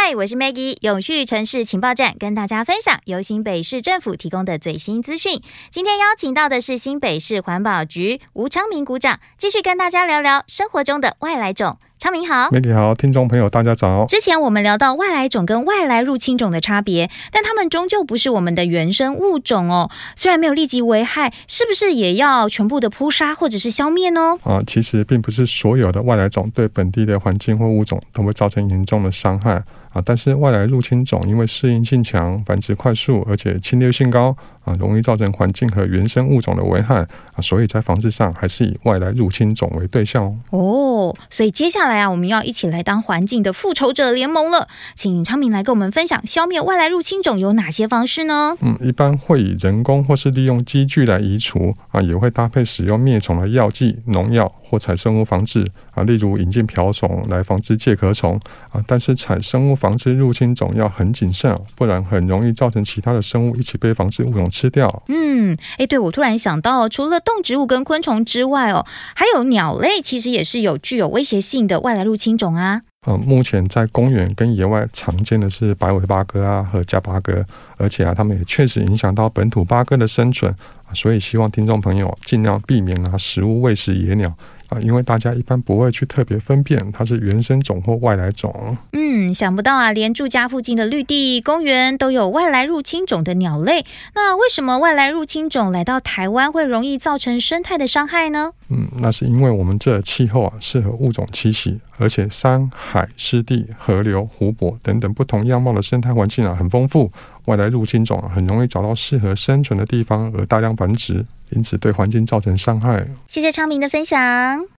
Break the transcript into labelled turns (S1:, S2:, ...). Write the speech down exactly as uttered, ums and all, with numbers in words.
S1: 嗨，我是 Maggie， 永续城市情报站，跟大家分享由新北市政府提供的最新资讯。今天邀请到的是新北市环保局吴昌明股长，继续跟大家聊聊生活中的外来种。昌明好。
S2: Maggie 好，听众朋友大家早。
S1: 之前我们聊到外来种跟外来入侵种的差别，但它们终究不是我们的原生物种哦。虽然没有立即危害，是不是也要全部的扑杀或者是消灭呢？
S2: 啊，其实并不是所有的外来种对本地的环境或物种都会造成严重的伤害啊，但是外来入侵种因为适应性强、繁殖快速，而且侵略性高啊，容易造成环境和原生物种的危害啊，所以在防治上还是以外来入侵种为对象哦。
S1: 哦，所以接下来啊，我们要一起来当环境的复仇者联盟了。请昌明来跟我们分享消灭外来入侵种有哪些方式呢？
S2: 嗯，一般会以人工或是利用机具来移除啊，也会搭配使用灭虫的药剂、农药或采生物防治啊，例如引进瓢虫来防治介壳虫啊。但是采生物防治入侵种要很谨慎哦，不然很容易造成其他的生物一起被防治物种吃掉。
S1: 嗯，哎，对，我突然想到，除了动植物跟昆虫之外哦，还有鸟类，其实也是有具有威胁性的外来入侵种啊。
S2: 呃，目前在公园跟野外常见的是白尾八哥啊和家八哥，而且啊，它们也确实影响到本土八哥的生存啊，所以希望听众朋友尽量避免拿食物喂食野鸟啊，因为大家一般不会去特别分辨它是原生种或外来种。
S1: 嗯，想不到啊，连住家附近的绿地公园都有外来入侵种的鸟类。那为什么外来入侵种来到台湾会容易造成生态的伤害呢？
S2: 嗯，那是因为我们这气候啊适合物种栖息，而且山海、湿地、河流、湖泊等等不同样貌的生态环境啊很丰富，外来入侵种啊很容易找到适合生存的地方而大量繁殖，因此对环境造成伤害。
S1: 谢谢昌明的分享。